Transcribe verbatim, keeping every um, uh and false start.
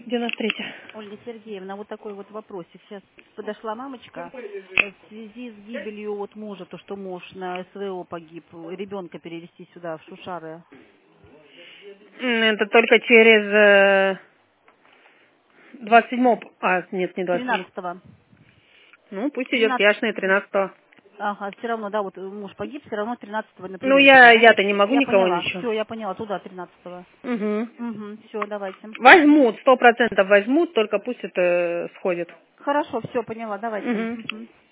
девяносто три. Ольга Сергеевна, вот такой вот вопросик. Сейчас подошла мамочка э, в связи с гибелью вот мужа, то, что муж на СВО погиб, ребенка перевести сюда, в Шушары. М, Это только через э, двадцать седьмого. А, нет, не двадцать седьмого. тринадцатого. Ну, пусть идет тринадцатого. яшный тринадцатого. Ага, все равно, да, вот муж погиб, все равно тринадцатого на Ну, прием я, туда, да? я-то не могу Я никого поняла. ничего. Все, я поняла, туда тринадцатого. Угу. Угу, все, давайте. Возьмут, сто процентов возьмут, только пусть это сходит. Хорошо, все, поняла, давайте. Угу. Мгм.